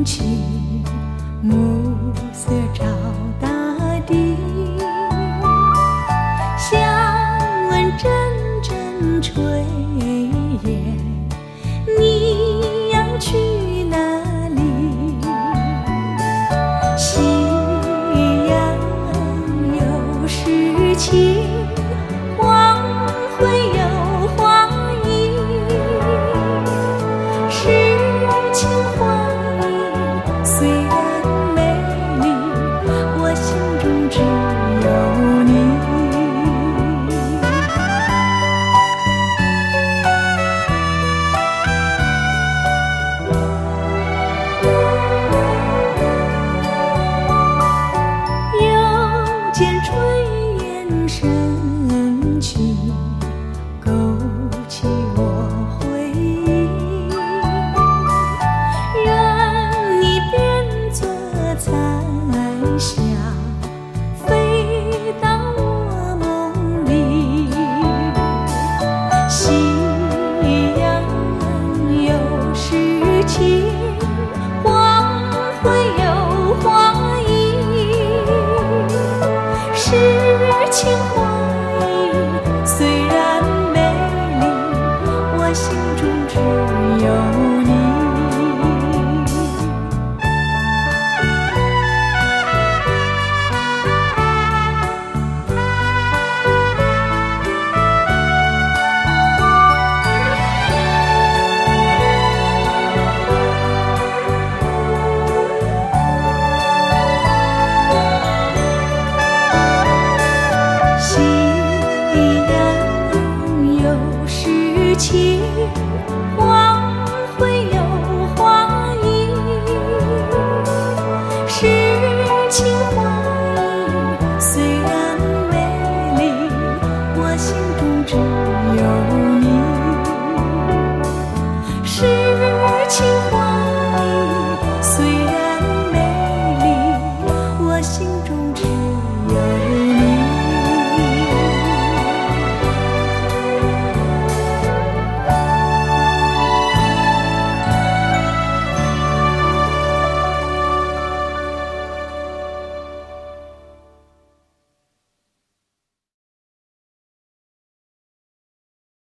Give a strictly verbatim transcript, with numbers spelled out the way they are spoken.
起，暮色照大地，想问阵阵炊烟，你要去哪里？夕阳有诗情，黄昏有花意，诗情画意虽然美丽，我心中只有你。又见炊烟升起，勾起我回忆，任你变作彩霞，飞到我梦里。夕阳有诗情，黄昏有花意，诗情画意虽然美丽，我心中只有你。夕阳有诗情。